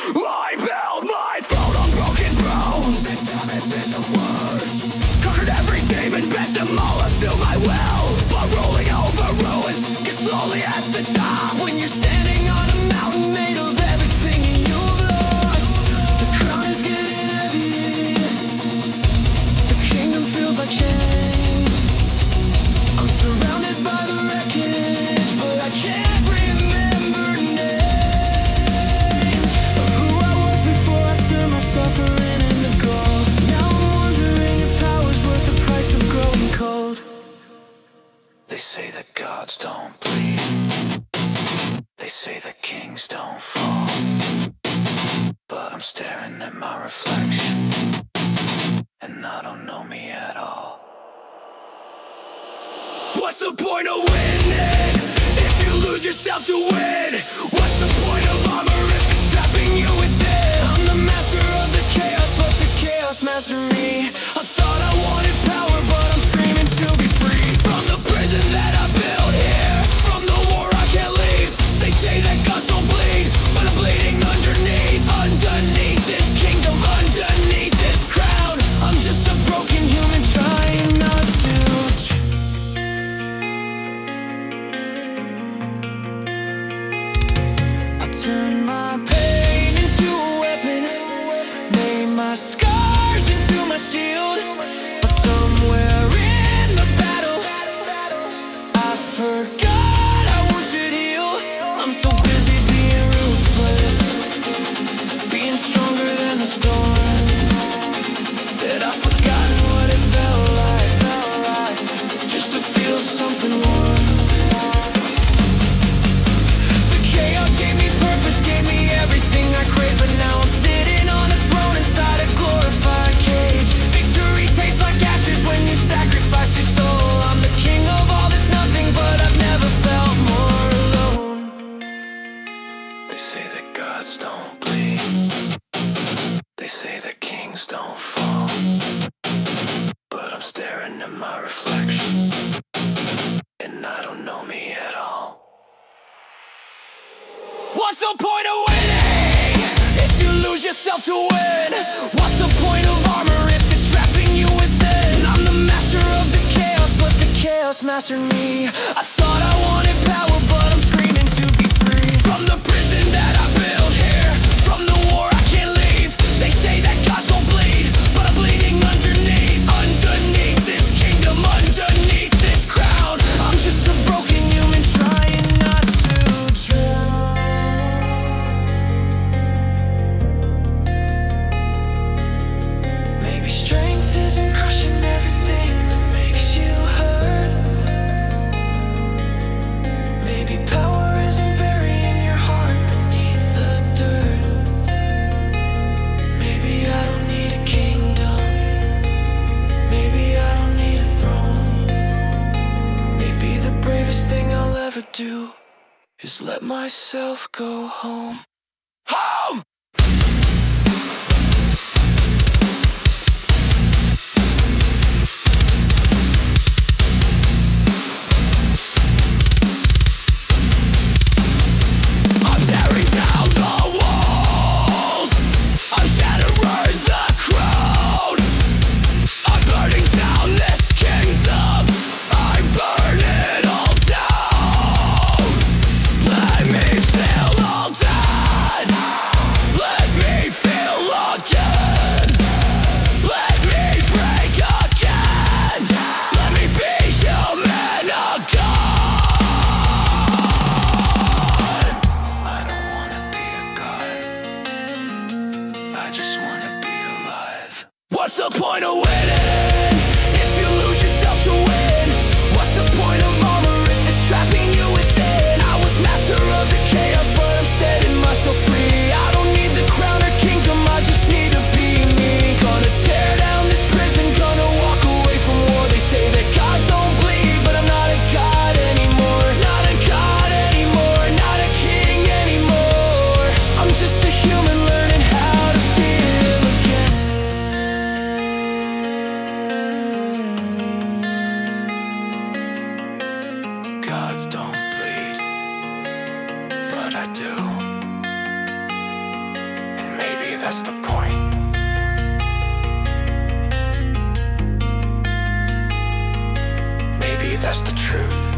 I build my throne on broken bones, and damn it, been the word. Conquered every demon, bent them all unto my will. But rolling over ruins, get slowly at the top. When you're standing on a mountain made of everything you've lost, the crown is getting heavy. The kingdom feels like chains. I'm surrounded by the wreckage, but I can't remember names of who I was before I turned my suffering into gold. Now I'm wondering if power's worth the price of growing cold. They say that gods don't bleed. They say that kings don't fall. But I'm staring at my reflection, and I don't know me at all. What's the point of winning if you lose yourself to win? What's the point of armor if it's trapping you within? I'm the master of the chaos, but the chaos master me. I thought I wanted power, but I'm screaming to be free. From the prison that I built here, from the war I can't leave. They say that gods don't bleed, but I'm bleeding underneath. Underneath this kingdom, underneath this crown, I'm just a broken human trying not to. I turned my pain into a weapon, made my scars into my shield. But somewhere in the battle, I forgot I should heal. I'm so busy being ruthless, being stronger than the storm, that I've forgotten what it felt like just to feel something warm. The chaos gave me purpose, gave me everything I craved, but now I'm sitting on a throne inside a glorified cage. Victory tastes like ashes when you sacrifice your soul. I'm the king of all this nothing, but I've never felt more alone. They say that gods don't bleed. They say that kings don't fall. But I'm staring at my reflection, and I don't know me at all. What's the point of winning if you lose yourself to win? What's the point of armor if it's trapping you within? I'm the master of the chaos, but the chaos mastered me. I thought I wanted power, but I'm screaming to be free. From the prison that I built here, from the war I can't leave. They say that gods don't bleed, but I'm bleeding underneath. Underneath this kingdom, underneath this crown, I'm just a broken human trying not to drown. Maybe strength isn't crushing everything that makes you hurt. Maybe power isn't burying your heart beneath the dirt. Maybe I don't need a kingdom. Maybe I don't need a throne. Maybe the bravest thing I'll ever do is let myself go home. Home! I'm tearing down the walls, I'm shattering the crown, I'm burning down this kingdom, I burn it all down. Let me feel all dead, let me feel again, let me break again, let me be human again. I don't wanna be a god, I just wanna be alive. What's the point of winning if you lose yourself to win? What's the point of armor if it's trapping you within? I was master of the chaos, but I'm setting myself free. I don't need the crown or kingdom, I just need to be me. Gonna tear down this prison, gonna walk away from war. They say that gods don't bleed, but I'm not a god anymore. Not a god anymore, not a king anymore. I'm just a human learning how to feel again. that's the point. Maybe that's the truth.